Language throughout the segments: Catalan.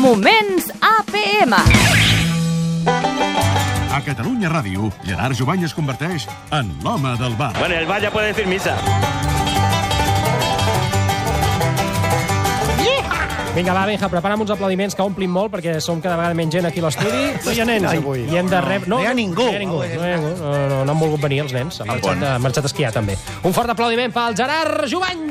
Moments APM. A Catalunya Ràdio, Gerard Jubany es converteix en l'home del bar. Bueno, el bar ya puede decir misa. Vinga, va, Benja, prepara'm uns aplaudiments que omplin molt perquè som cada vegada menys gent aquí a l'estudi. No hi ha nens, avui. I hem de rep... No hi ha ningú. No han volgut venir els nens. Han marxat a esquiar, també. Un fort aplaudiment pel Gerard Jubany!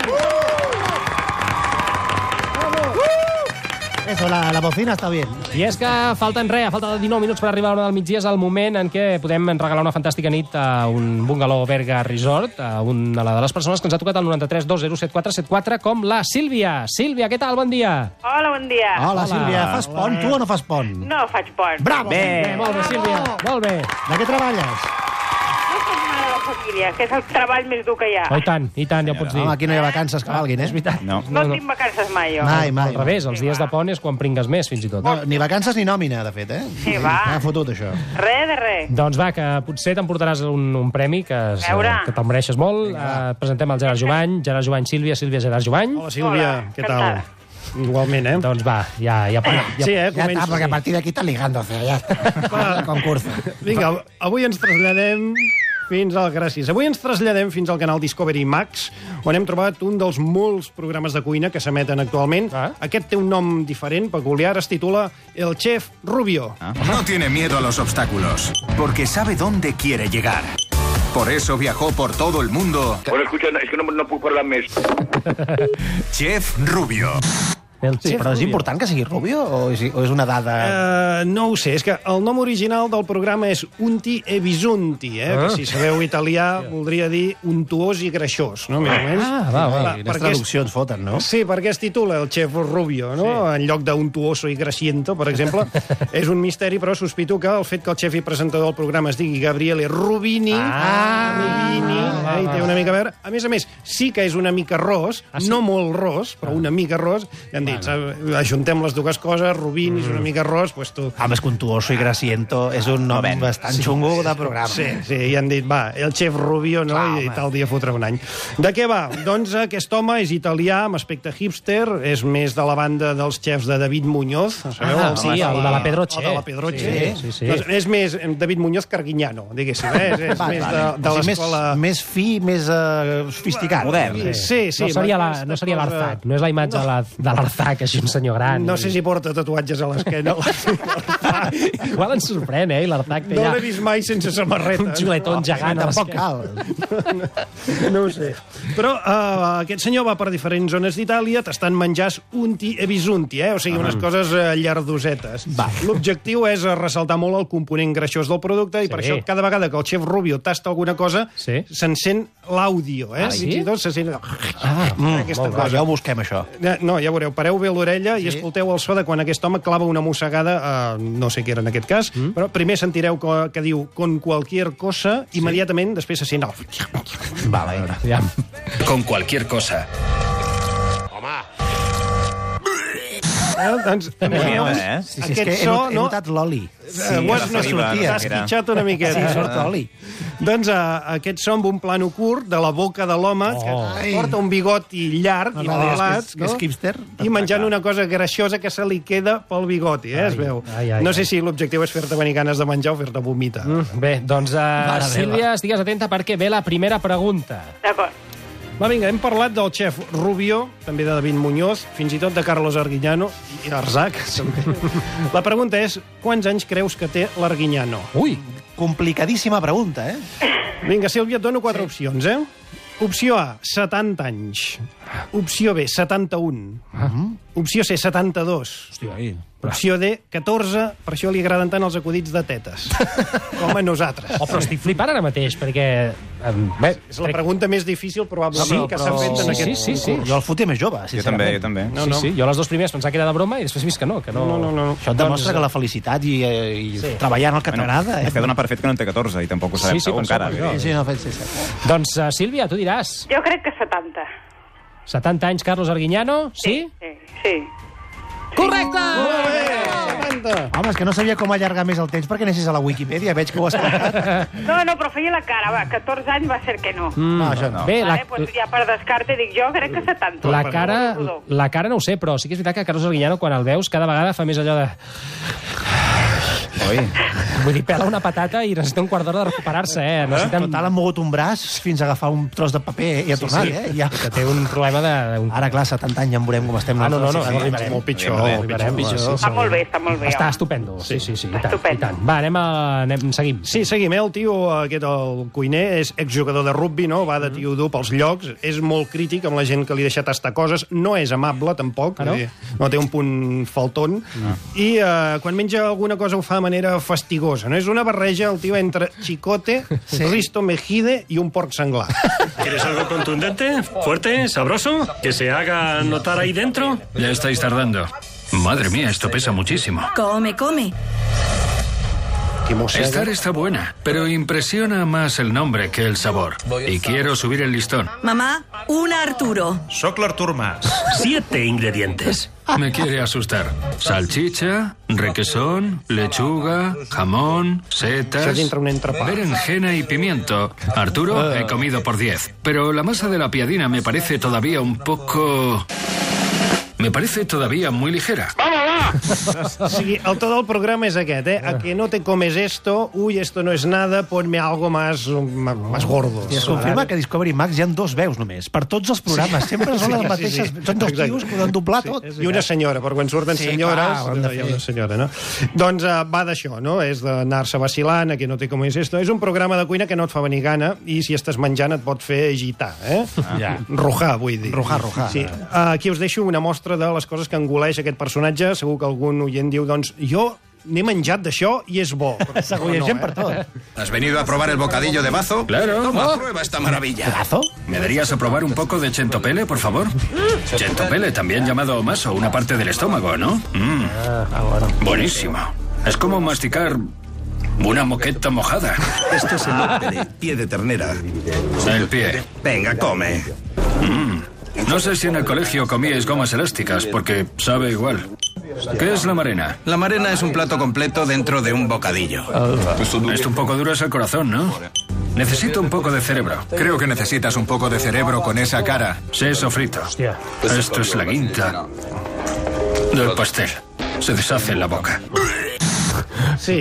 Eso, la bocina está bien. I és que falten 19 minuts per arribar a l'hora del migdia. És el moment en què podem regalar una fantàstica nit a un bungalow Berga Resort, a una de les persones que ens ha tocat el 93 207474, com la Sílvia. Sílvia, què tal? Bon dia. Hola, bon dia. Hola, Sílvia. Fas pont, tu, o no fas pont? No faig pont. Bravo! Bé, molt bé, Sílvia. Molt bé. De què treballes? No soc mare de família, que és el treball més dur que hi ha. Oh, i tant, ja ho pots dir. Home, aquí no hi ha vacances que valguin, És veritat. No. No tinc vacances mai, jo. Mai. Al revés, els dies de pont és quan pringues més, fins i tot. No, ni vacances ni nòmina, de fet, eh? Sí, va. Ha fotut, això. Res de res. Doncs va, que potser t'emportaràs un premi que te'l mereixes molt. Presentem el Gerard Jubany. Gerard Jubany, Sílvia, Gerard Jubany. Hola, Sílvia. Hola, Què tal? Igualment, eh? Doncs va, ja Sí, Ya començo. está, porque a partir de aquí están ligando, o sea, ya está. El concurso. Vinga, avui ens traslladem fins al... Gràcies. Avui ens traslladem fins al canal Discovery Max, on hem trobat un dels molts programes de cuina que s'emeten actualment. Aquest té un nom diferent, peculiar, es titula El Chef Rubio. No tiene miedo a los obstáculos, porque sabe dónde quiere llegar. Por eso viajó por todo el mundo. Bueno, escucha, es que no puedo hablar más. Chef Rubio. Sí, Però és important que sigui rubio o és una dada... No ho sé, és que el nom original del programa és Unti e Bisunti, que si sabeu italià voldria dir untuós i greixós, no? Més o menys. va. Les traduccions foten, no? Sí, perquè es titula El Chef Rubio, no? En lloc d'untuoso i grasiento, per exemple. És un misteri, però sospito que el fet que el xef i presentador del programa es digui Gabriele Rubini, i té una mica a veure. A més, sí que és una mica ros, no molt ros, però una mica ros, i han dit, ajuntem les dues coses, Rubini és una mica ros, doncs tu... Home, és contuoso i grasiento és un nom bastant xungo de programa. Sí, i han dit, va, el Chef Rubio, no? I tal dia fotrà un any. De què va? Doncs aquest home és italià, amb aspecte hipster, és més de la banda dels xefs de David Muñoz, sabeu? Sí, el de la Pedroche. El de la Pedroche. Sí. Doncs és més David Muñoz Carguiñano, diguéssim, és més de l'escola... Més fi, més sofisticat. Modern. Sí. No seria l'Arzac, no és la imatge de l'Arzac, així un senyor gran. No sé si porta tatuatges a l'esquena. Igual ens sorprèn, i l'Arzac té No ja l'he vist mai sense samarreta. un xuletón gegant a Tampoc l'esquena. cal. No ho sé. Però aquest senyor va per diferents zones d'Itàlia tastant menjars unti e bisunti, o sigui, unes coses llardosetes. L'objectiu és ressaltar molt el component greixós del producte i per això cada vegada que el xef Rubio tasta alguna cosa se'n sent l'àudio, Fins i tot se sent... aquesta cosa. Ja ho busquem, això. No, ja veureu, pareu bé l'orella i escolteu el so de quan aquest home clava una mossegada, no sé què era en aquest cas, però primer sentireu que diu con cualquier cosa, immediatament després se sent... Vale, Ja. Con cualquier cosa. Doncs, Sí, és que he notat l'oli. T'ha esquitxat una miqueta. Sí, sort oli. Doncs aquest so amb un plano curt de la boca de l'home que porta un bigoti llarg i pelat, És hipster. i menjant una cosa greixosa que se li queda pel bigoti, es veu. No sé si l'objectiu és fer-te venir ganes de menjar o fer-te vomitar. Bé, doncs, Sílvia, estigues atenta perquè ve la primera pregunta. D'acord. Va, vinga, hem parlat del xef Rubio, també de David Muñoz, fins i tot de Carlos Arguiñano i Arzac, també. La pregunta és, quants anys creus que té l'Arguiñano? Ui, complicadíssima pregunta, Vinga, Sílvia, et dono 4 opcions, Opció A, 70 anys. Opció B, 71. Opció C, 72. Hòstia, Opció D, 14. Per això li agraden tant els acudits de tetes. Com a nosaltres. Però estic flipant ara mateix, perquè... És la pregunta més difícil, probablement, que s'ha fet en aquest Sí. Jo el fotia més jove, Jo també. Sí, jo les dues primeres pensava que era de broma i després he vist que no. No. Això et demostra que la felicitat i treballar en el que t'agrada... Es que dona per fet que no en té 14 i tampoc ho sabem segur encara. Sí, Doncs, Sílvia, tu diràs. Jo crec que 70. 70 anys, Carlos Arguiñano, sí? Sí. Correcte! Home, és que no sabia com allargar més el temps perquè anessis a la Wikipedia, veig que ho has explicat. No, però feia la cara, va, 14 anys va ser que no. No, això no. Bé, Pues ja per descarte dic jo, crec que 70. la cara no ho sé, però sí que és veritat que Carlos Arguiñano, quan el veus, cada vegada fa més allò de... Oi? Vull dir, pela una patata i necessita un quart d'hora de recuperar-se, Necessitem... Total, han mogut un braç fins a agafar un tros de paper i ha tornat, Ja. Que té un problema de... Ara, clar, 70 anys ja en veurem com estem. No, arribarem. Molt pitjor. Està molt bé, està molt bé. Està estupendo. Sí, i tant. Va, seguim. Sí, seguim. El tio, aquest, el cuiner, és exjugador de rugby, no? Va de tio dur pels llocs, és molt crític amb la gent que li deixa tastar coses, no és amable, tampoc, no té un punt faltón, i quan menja alguna cosa ho fa de manera fastigosa, no? És una barreja, el tio, entre chicote, Risto Mejide i un porc senglar. ¿Quieres algo contundente, fuerte, sabroso? ¿Que se haga notar ahí dentro? Ya estáis tardando. Madre mía, esto pesa muchísimo. Come. Estar está buena, pero impresiona más el nombre que el sabor. Y quiero subir el listón. Mamá, un Arturo. Soc l'Artur Mas. 7 ingredientes. Me quiere asustar. Salchicha, requesón, lechuga, jamón, setas, berenjena y pimiento. Arturo, he comido por 10. Pero la masa de la piadina me parece todavía un poco... Me parece todavía muy ligera. O sigui, el to del programa és aquest, A que no te comes esto, uy, esto no es nada, ponme algo más gordo. I es confirma que a Discovery Max hi ha 2 veus només, per tots els programes. Sempre són les mateixes. Són 2 tios que ho han doblar tot. I una senyora, per quan surten senyores, hi ha una senyora, no? Doncs va d'això, no? És d'anar-se vacilant, a que no te comes esto. És un programa de cuina que no et fa venir gana i si estàs menjant et pot fer agitar, Rojar, vull dir. Rojar. Sí. Aquí us deixo una mostra de les coses que engoleix aquest personatge. Segur que algun oient diu, doncs, jo n'he menjat d'això i és bo. Segur, hi ha gent per tot. ¿Has venido a probar el bocadillo de bazo? Claro. Toma, prueba esta maravilla. ¿Bazo? ¿Me darías a probar un poco de centopele, por favor? Centopele, también llamado maso, una parte del estómago, ¿no? Buenísimo. Es como masticar una moqueta mojada. Esto es el pie de ternera. El pie. Venga, come. No sé si en el colegio comíais gomas elásticas, porque sabe igual. ¿Qué es la marena? La marena es un plato completo dentro de un bocadillo. Esto un poco duro es el corazón, ¿no? Necesito un poco de cerebro. Creo que necesitas un poco de cerebro con esa cara. Sí, sofrito. Esto es la quinta del pastel. Se deshace en la boca. Sí,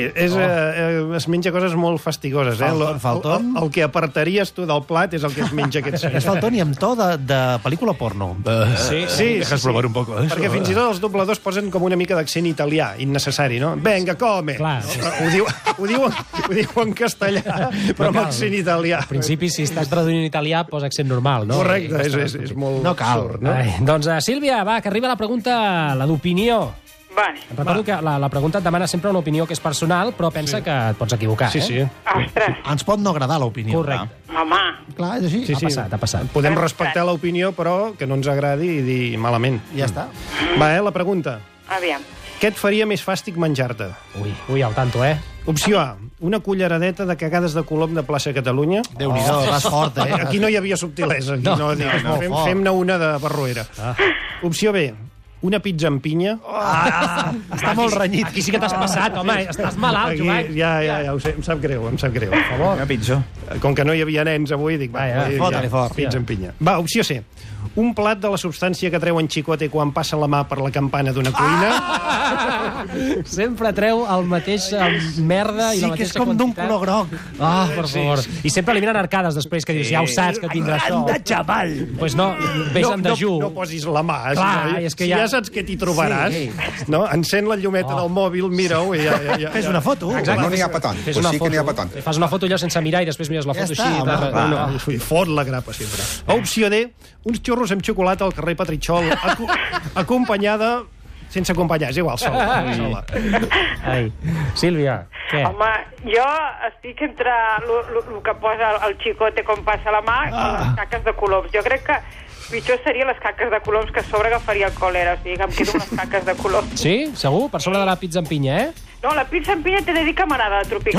es menja coses molt fastigoses, El que apartaries tu del plat és el que es menja aquest senyor. És faltón i amb to de pel·lícula porno. Sí. Dejas provar un poco, Perquè fins i tot els dobladors posen com una mica d'accent italià, innecessari, no? Venga, come! Clar. Ho diu en castellà, però amb accent italià. Al principi, si estàs traduint en italià, posa accent normal, no? Correcte, és molt... No cal. absurd, no? Doncs, Sílvia, va, que arriba la pregunta, la d'opinió. Vale. Recordo que la pregunta et demana sempre una opinió que és personal, però pensa que et pots equivocar, Sí. Ostres, Ens pot no agradar l'opinió. Correcte. home. Clar, és així. Ha passat. Podem respectar l'opinió, però que no ens agradi i dir malament. Ja està. Va, la pregunta. Aviam. Què et faria més fàstic menjar-te? Ui, al tanto, Opció A, una culleradeta de cagades de colom de plaça Catalunya. Déu-n'hi-do, vas fort, Aquí no hi havia subtilesa. Fem-ne una de Barruera. Opció B, una pizza amb pinya. Està molt renyit. Aquí sí que t'has passat, home. Estàs malalt, Joan. Ja ho sé, em sap greu. Per favor. Una pitjor. Com que no hi havia nens avui, dic, fot-li fort. Pizza amb pinya. Va, opció C. Un plat de la substància que treuen Chicote quan passa la mà per la campana d'una cuina. Sempre treu el mateix merda i la mateixa quantitat. Sí, que és com d'un color groc. Per favor. I sempre eliminen arcades després, que dius, ja ho saps, que tindrà això. Anda, xaval! Pues no, vés en dejú. No posis la mà. Clar, és que ja saps què t'hi trobaràs. No? Encén la llumeta del mòbil, mira-ho i ja... Fes una foto. No n'hi ha pa tant. Pues sí que n'hi ha pa tant. Fas una foto allò sense mirar i després mires la foto així. Fot la grapa, sempre. Opció D, uns xurros amb xocolata al carrer Petritxol, acompanyada... Sense acompanyar, és igual, sola. Ai, Sílvia, què? Home, jo estic entre el que posa el Chicote com passa la mà i les caques de coloms. Jo crec que pitjor serien les caques de coloms, que a sobre agafaria el còlera. O sigui, que em quedo amb les caques de coloms. Sí? Segur? Per sobre de la pizza amb pinya, No, la pizza amb pinya t'he de dir que m'agrada de tropical.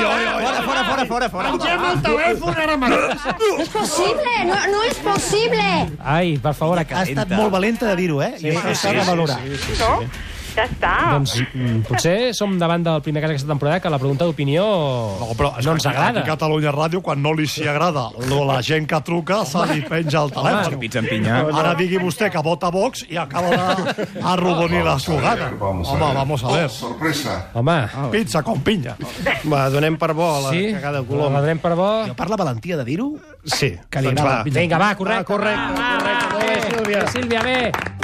Fora. Engem el telèfon ara mateix. Es posible, no es posible. Ai, per favor, Ha estat molt valenta de dir-ho, I això s'ha de valorar. No? Ja està. Doncs potser som davant del primer cas d'aquesta temporada que la pregunta d'opinió no ens agrada. A Catalunya Ràdio, quan no li s'hi agrada la gent que truca, se li penja el telèfon. Pizza en pinya. Ara digui vostè que vota Vox i acaba d'arrodonir la jugada. Home, vamos a ver. Sorpresa. Home. Pizza con pinya. Va, donem per bo la cagada de Colom. La donem per bo. Jo per la valentia de dir-ho? Sí. Que li agrada. Vinga, va, correcte. Correcte. Sílvia. Sílvia, bé.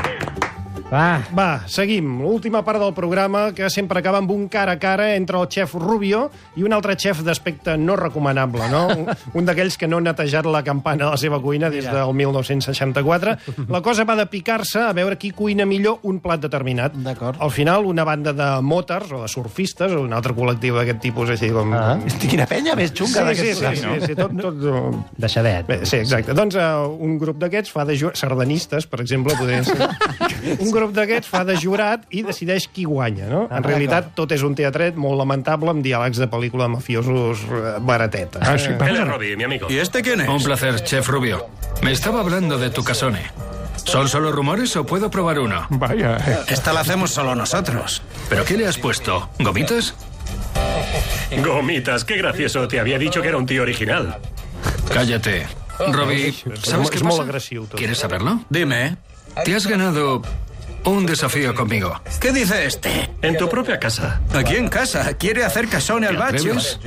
Va, seguim. L'última part del programa, que sempre acaba amb un cara a cara entre el xef Rubio i un altre xef d'aspecte no recomanable, no? Un d'aquells que no ha netejat la campana de la seva cuina des del 1964. La cosa va de picar-se a veure qui cuina millor un plat determinat. Al final, una banda de moters o de surfistes, o un altre col·lectiu d'aquest tipus, així com... Quina penya més xunga d'aquest plat, no? Sí, tot... Deixadet. Sí, exacte. Doncs un grup d'aquests fa de sardanistes, per exemple, podria ser... Un grup d'aquests fa de jurat i decideix qui guanya, no? En realitat, tot és un teatret molt lamentable amb diàlegs de pel·lícula de mafiosos barateta. Él es Robbie, mi amigo. ¿Y este quién es? Un placer, chef Rubio. Me estaba hablando de tu casone. ¿Son solo rumores o puedo probar uno? Vaya. Esta la hacemos solo nosotros. ¿Pero qué le has puesto? ¿Gomitas? Gomitas, qué gracioso. Te había dicho que era un tío original. Cállate. Robbie, ¿sabes qué Es molt pasa? agressiu, tot. ¿Quieres saberlo? Dime, Te has ganado un desafío conmigo. ¿qué dice este? En tu propia casa. Aquí en casa. ¿Quiere hacer casone al bacio? ¿Atreves?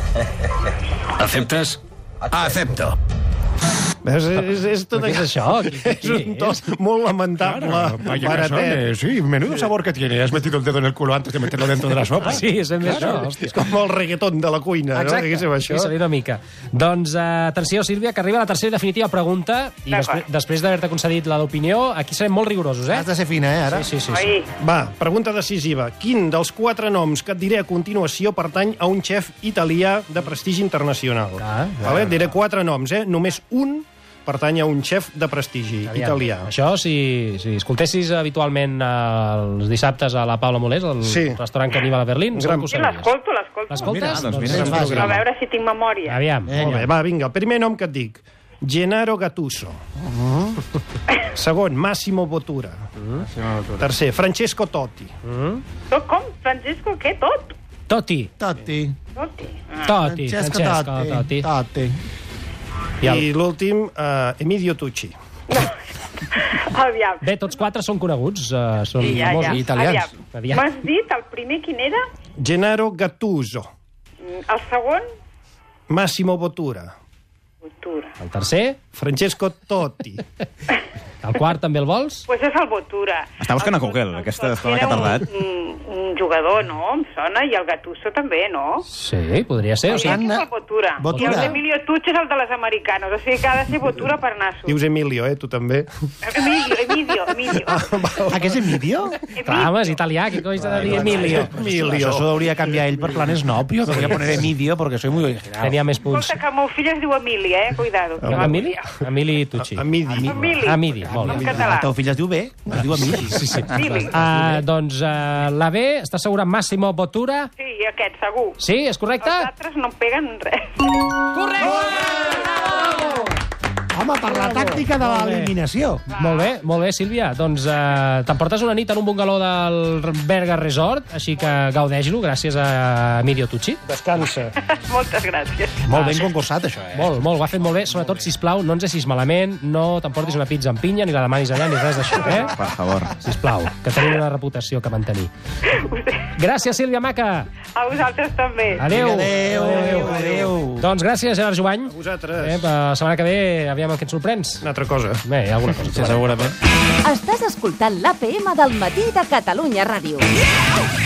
¿Aceptas? Acepto. És tot Què és això? És un tos molt lamentable, baratet. Sí, menudo sabor que tiene. Has metido el dedo en el culo antes de meterlo dentro de la sopa. Sí, és ben això. Hòstia. És com el reggaeton de la cuina, no? Diguéssim això. Sí, seria una mica. Doncs, atenció, Sílvia, que arriba la tercera i definitiva pregunta, i després d'haver-te concedit la d'opinió, aquí serem molt rigorosos, Has de ser fina, ara? Sí. Va, pregunta decisiva. Quin dels 4 noms que et diré a continuació pertany a un xef italià de prestigi internacional? Vale? Diré 4 noms, Només un pertany a un xef de prestigi italià. Això, si escoltessis habitualment els dissabtes a la Paula Molés, al restaurant Caníbal a Berlín, segur que ho sabies. L'escolto. L'escoltes? A veure si tinc memòria. Aviam. Molt bé, va, vinga. El primer nom que et dic. Gennaro Gattuso. Segon, Massimo Bottura. Tercer, Francesco Totti. Com? Francesco, què? Totti. Francesco Totti. I l'últim, Emilio Tucci. Aviam. Bé, tots 4 són coneguts, són Ja. italians. Aviam. M'has dit el primer quin era? Gennaro Gattuso. El segon? Massimo Bottura. El tercer? Francesco Totti. El quart també el vols? Pues és el Bottura. Està buscant a Google, aquesta estona que ha tardat. Un jugador, no? Em sona. I el Gattuso també, no? Sí, podria ser. O Sí, sigui, és el Bottura. I el Emilio Tucci és el de les americanes. O sigui que ha de ser Bottura per nassos. Dius Emilio, tu també. Emilio. Què és Emilio? clar, home, és italià, què coi s'ha de dir Emilio? Això s'ho hauria canviar ell per planes nòpio. Podria poner Emilio, perquè soy muy original. Tenia més punts. Escolta, que el meu fill es diu Emili, cuidado. Emili? Emili Tucci. Emili, molt bé. Català. El teu fill es diu bé? Es diu Emili. Sí. Emili. Doncs la B, està segura amb Massimo Bottura? Sí, aquest, segur. Sí, és correcte? Els altres no em peguen res. Home, per la tàctica de l'eliminació. Molt bé, Sílvia. Doncs t'emportes una nit en un bungaló del Berga Resort, així que gaudeix-lo, gràcies a Emilio Tucci. Descansa. Moltes gràcies. Molt ben concursat, això, Molt, ho ha fet molt bé. Sobretot, sisplau, no ens deixis malament, no t'emportis una pizza amb pinya, ni la demanis allà, ni res d'això, Per favor. Sisplau, que tenim una reputació que mantenir. Gràcies, Sílvia Maca. A vosaltres també. Adéu. Doncs gràcies, Gerard Jovany. A vosaltres. La setmana que ve, aviam amb què ens sorprens. Una altra cosa. Bé, alguna cosa. Sí, segurament. Estàs escoltant l'APM del matí de Catalunya Ràdio.